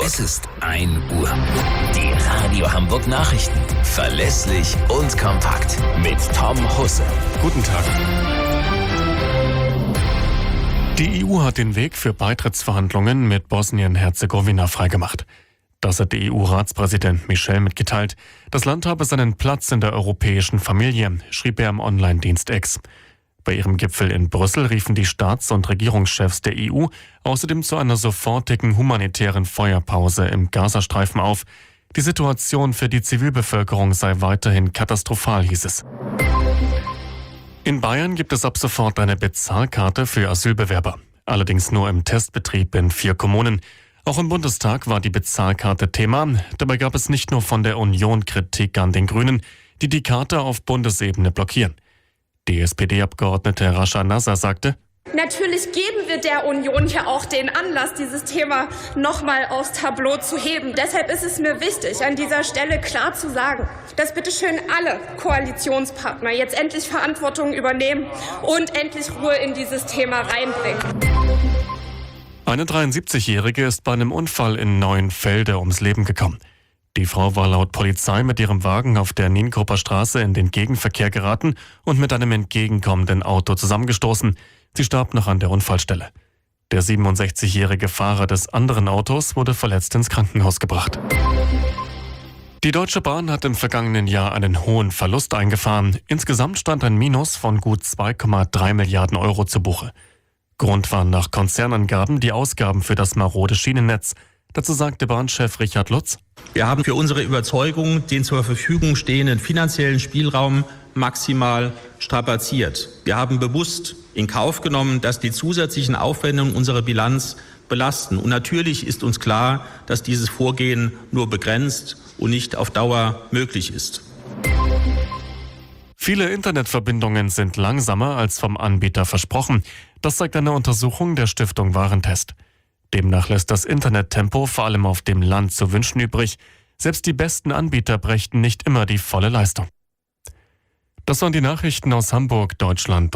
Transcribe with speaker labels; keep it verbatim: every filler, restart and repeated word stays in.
Speaker 1: Es ist ein Uhr. Die Radio Hamburg Nachrichten. Verlässlich und kompakt. Mit Tom Husse.
Speaker 2: Guten Tag. Die E U hat den Weg für Beitrittsverhandlungen mit Bosnien-Herzegowina freigemacht. Das hat der E U-Ratspräsident Michel mitgeteilt. Das Land habe seinen Platz in der europäischen Familie, schrieb er im Online-Dienst X. Bei ihrem Gipfel in Brüssel riefen die Staats- und Regierungschefs der E U außerdem zu einer sofortigen humanitären Feuerpause im Gazastreifen auf. Die Situation für die Zivilbevölkerung sei weiterhin katastrophal, hieß es. In Bayern gibt es ab sofort eine Bezahlkarte für Asylbewerber. Allerdings nur im Testbetrieb in vier Kommunen. Auch im Bundestag war die Bezahlkarte Thema. Dabei gab es nicht nur von der Union Kritik an den Grünen, die die Karte auf Bundesebene blockieren. Die S P D-Abgeordnete Rascha Nasser sagte:
Speaker 3: Natürlich geben wir der Union ja auch den Anlass, dieses Thema nochmal aufs Tableau zu heben. Deshalb ist es mir wichtig, an dieser Stelle klar zu sagen, dass bitte schön alle Koalitionspartner jetzt endlich Verantwortung übernehmen und endlich Ruhe in dieses Thema reinbringen.
Speaker 2: Eine dreiundsiebzigjährige ist bei einem Unfall in Neuenfelde ums Leben gekommen. Die Frau war laut Polizei mit ihrem Wagen auf der Niengrupper Straße in den Gegenverkehr geraten und mit einem entgegenkommenden Auto zusammengestoßen. Sie starb noch an der Unfallstelle. Der siebenundsechzigjährige Fahrer des anderen Autos wurde verletzt ins Krankenhaus gebracht. Die Deutsche Bahn hat im vergangenen Jahr einen hohen Verlust eingefahren. Insgesamt stand ein Minus von gut zwei Komma drei Milliarden Euro zu Buche. Grund waren nach Konzernangaben die Ausgaben für das marode Schienennetz. Dazu sagte Bahnchef Richard Lutz:
Speaker 4: Wir haben für unsere Überzeugung den zur Verfügung stehenden finanziellen Spielraum maximal strapaziert. Wir haben bewusst in Kauf genommen, dass die zusätzlichen Aufwendungen unsere Bilanz belasten. Und natürlich ist uns klar, dass dieses Vorgehen nur begrenzt und nicht auf Dauer möglich ist.
Speaker 2: Viele Internetverbindungen sind langsamer als vom Anbieter versprochen. Das zeigt eine Untersuchung der Stiftung Warentest. Demnach lässt das Internettempo vor allem auf dem Land zu wünschen übrig. Selbst die besten Anbieter brächten nicht immer die volle Leistung. Das waren die Nachrichten aus Hamburg, Deutschland